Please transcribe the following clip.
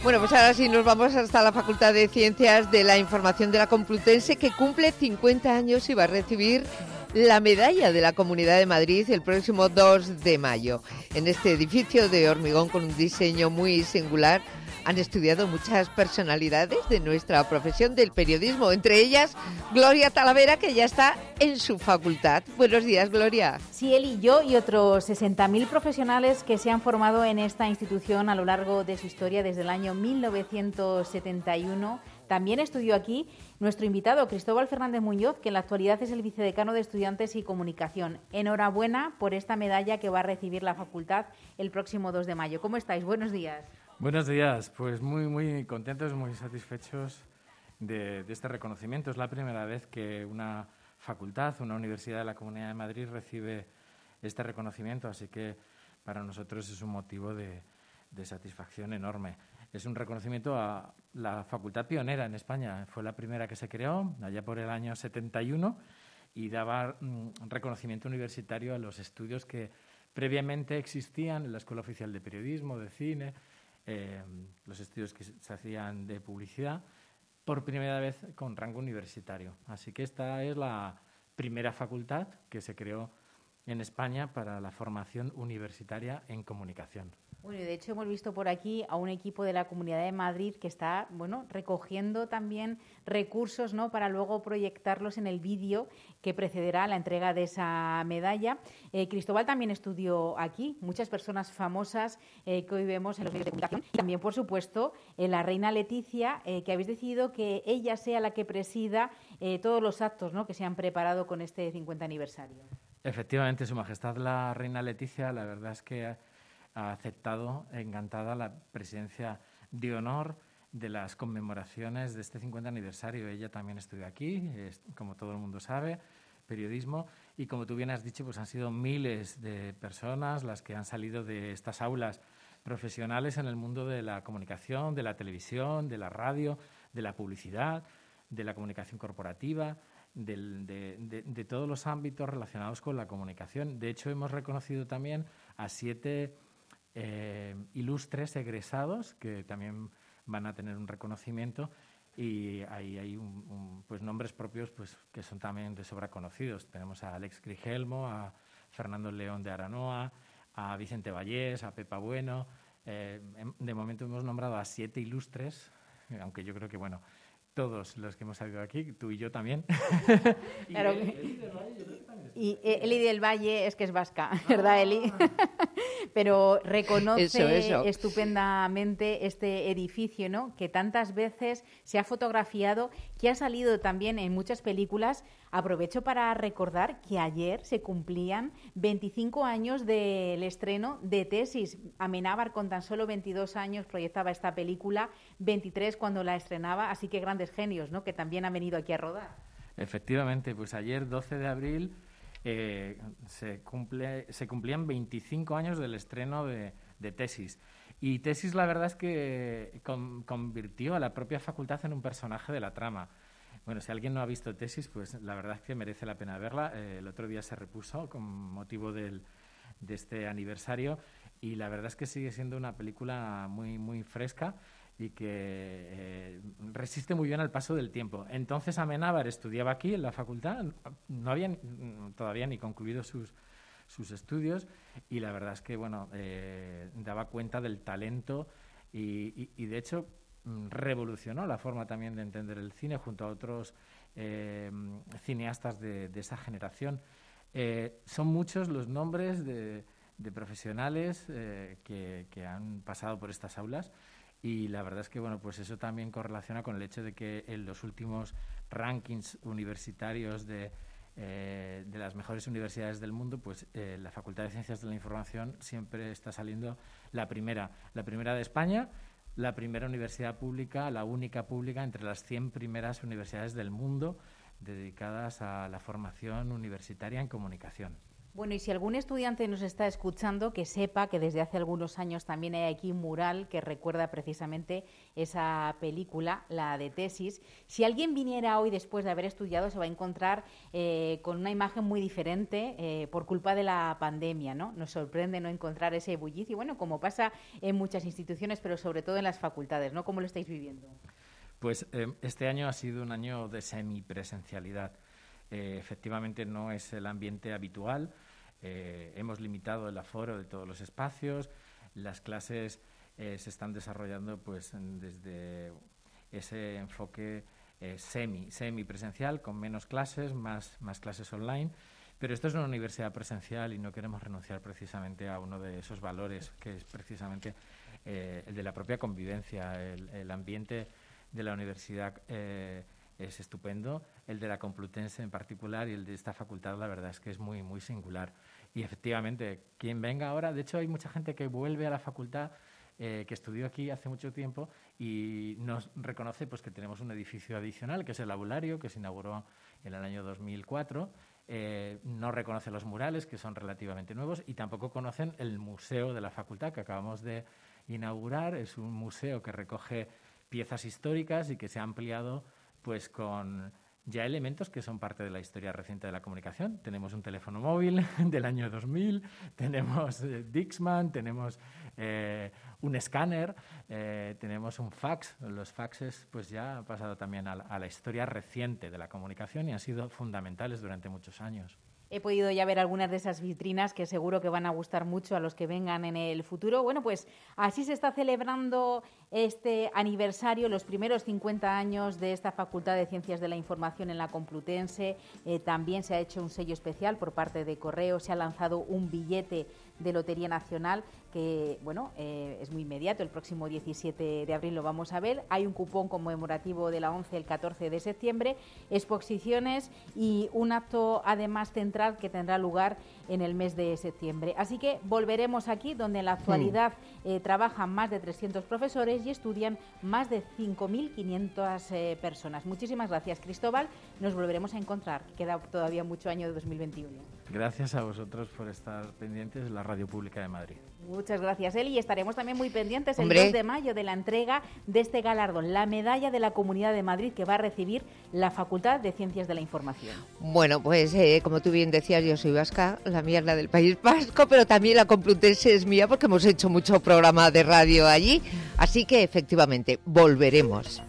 Bueno, pues ahora sí nos vamos hasta la Facultad de Ciencias de la Información de la Complutense, que cumple 50 años y va a recibir la medalla de la Comunidad de Madrid el próximo 2 de mayo. En este edificio de hormigón con un diseño muy singular han estudiado muchas personalidades de nuestra profesión del periodismo, entre ellas Gloria Talavera, que ya está en su facultad. Buenos días, Gloria. Sí, él y yo y otros 60.000 profesionales que se han formado en esta institución a lo largo de su historia desde el año 1971. También estudió aquí nuestro invitado, Cristóbal Fernández Muñoz, que en la actualidad es el vicedecano de Estudiantes y Comunicación. Enhorabuena por esta medalla que va a recibir la facultad el próximo 2 de mayo. ¿Cómo estáis? Buenos días. Buenos días, pues muy contentos, muy satisfechos de este reconocimiento. Es la primera vez que una facultad, una universidad de la Comunidad de Madrid recibe este reconocimiento, así que para nosotros es un motivo de satisfacción enorme. Es un reconocimiento a la facultad pionera en España. Fue la primera que se creó allá por el año 71 y daba reconocimiento universitario a los estudios que previamente existían en la Escuela Oficial de Periodismo, de Cine, los estudios que se hacían de publicidad, por primera vez con rango universitario. Así que esta es la primera facultad que se creó en España para la formación universitaria en comunicación. Bueno, y de hecho hemos visto por aquí a un equipo de la Comunidad de Madrid que está, recogiendo también recursos, ¿no?, para luego proyectarlos en el vídeo que precederá a la entrega de esa medalla. Cristóbal también estudió aquí, muchas personas famosas que hoy vemos en los medios de comunicación. Y también, por supuesto, la reina Leticia, que habéis decidido que ella sea la que presida todos los actos, ¿no?, que se han preparado con este 50 aniversario. Efectivamente, Su Majestad la reina Leticia, la verdad es que ha aceptado, encantada, la presidencia de honor de las conmemoraciones de este 50 aniversario. Ella también estudió aquí, como todo el mundo sabe, periodismo, y como tú bien has dicho, pues han sido miles de personas las que han salido de estas aulas profesionales en el mundo de la comunicación, de la televisión, de la radio, de la publicidad, de la comunicación corporativa, de todos los ámbitos relacionados con la comunicación. De hecho, hemos reconocido también a 7 ilustres egresados que también van a tener un reconocimiento, y ahí hay pues nombres propios pues que son también de sobra conocidos. Tenemos a Alex Grigelmo, a Fernando León de Aranoa, a Vicente Vallés, a Pepa Bueno. De momento hemos nombrado a 7 ilustres, aunque yo creo que, bueno, todos los que hemos salido aquí, tú y yo también. Claro. Y Eli del Valle es que es vasca, ¿verdad, Eli? Pero reconoce eso. Estupendamente este edificio, ¿no?, que tantas veces se ha fotografiado, que ha salido también en muchas películas. Aprovecho para recordar que ayer se cumplían 25 años del estreno de Tesis. Amenábar, con tan solo 22 años, proyectaba esta película, 23 cuando la estrenaba, así que grandes genios, ¿no?, que también han venido aquí a rodar. Efectivamente, pues ayer, 12 de abril, se cumplían 25 años del estreno de Tesis. Y Tesis, la verdad es que convirtió a la propia facultad en un personaje de la trama. Bueno, si alguien no ha visto Tesis, pues la verdad es que merece la pena verla. El otro día se repuso con motivo de este aniversario, y la verdad es que sigue siendo una película muy fresca y que resiste muy bien al paso del tiempo. Entonces Amenábar estudiaba aquí en la facultad, no había todavía ni concluido sus estudios, y la verdad es que, bueno, daba cuenta del talento y de hecho revolucionó la forma también de entender el cine junto a otros cineastas de esa generación. Son muchos los nombres de profesionales que han pasado por estas aulas, y la verdad es que, bueno, pues eso también correlaciona con el hecho de que en los últimos rankings universitarios de las mejores universidades del mundo, pues la Facultad de Ciencias de la Información siempre está saliendo la primera de España, la primera universidad pública, la única pública entre las 100 primeras universidades del mundo dedicadas a la formación universitaria en comunicación. Bueno, y si algún estudiante nos está escuchando, que sepa que desde hace algunos años también hay aquí un mural que recuerda precisamente esa película, la de Tesis. Si alguien viniera hoy después de haber estudiado, se va a encontrar con una imagen muy diferente por culpa de la pandemia, ¿no? Nos sorprende no encontrar ese bullicio, bueno, como pasa en muchas instituciones, pero sobre todo en las facultades, ¿no? ¿Cómo lo estáis viviendo? Pues este año ha sido un año de semipresencialidad. Efectivamente no es el ambiente habitual. Hemos limitado el aforo de todos los espacios. Las clases se están desarrollando pues desde ese enfoque semipresencial, con menos clases, más clases online. Pero esto es una universidad presencial y no queremos renunciar precisamente a uno de esos valores, que es precisamente el de la propia convivencia. El ambiente de la universidad es estupendo, el de la Complutense en particular y el de esta facultad, la verdad es que es muy, muy singular. Y efectivamente, quien venga ahora, de hecho hay mucha gente que vuelve a la facultad, que estudió aquí hace mucho tiempo y nos reconoce pues que tenemos un edificio adicional, que es el Aulario, que se inauguró en el año 2004. No reconoce los murales, que son relativamente nuevos, y tampoco conocen el museo de la facultad que acabamos de inaugurar. Es un museo que recoge piezas históricas y que se ha ampliado pues con ya elementos que son parte de la historia reciente de la comunicación. Tenemos un teléfono móvil del año 2000, tenemos Dixman, tenemos un escáner, tenemos un fax. Los faxes pues ya han pasado también a la historia reciente de la comunicación y han sido fundamentales durante muchos años. He podido ya ver algunas de esas vitrinas que seguro que van a gustar mucho a los que vengan en el futuro. Bueno, pues así se está celebrando este aniversario, los primeros 50 años de esta Facultad de Ciencias de la Información en la Complutense. También se ha hecho un sello especial por parte de Correos, se ha lanzado un billete de Lotería Nacional que, bueno, es muy inmediato, el próximo 17 de abril lo vamos a ver. Hay un cupón conmemorativo de la 11 el 14 de septiembre, exposiciones y un acto además central que tendrá lugar en el mes de septiembre. Así que volveremos aquí, donde en la actualidad trabajan más de 300 profesores y estudian más de 5.500 personas. Muchísimas gracias, Cristóbal. Nos volveremos a encontrar. Queda todavía mucho año de 2021. Gracias a vosotros por estar pendientes de la Radio Pública de Madrid. Muchas gracias, Eli. Y estaremos también muy pendientes el 2 de mayo de la entrega de este galardón, la medalla de la Comunidad de Madrid que va a recibir la Facultad de Ciencias de la Información. Bueno, pues como tú bien decías, yo soy vasca, la mía es la del País Vasco, pero también la Complutense es mía porque hemos hecho mucho programa de radio allí. Así que efectivamente volveremos.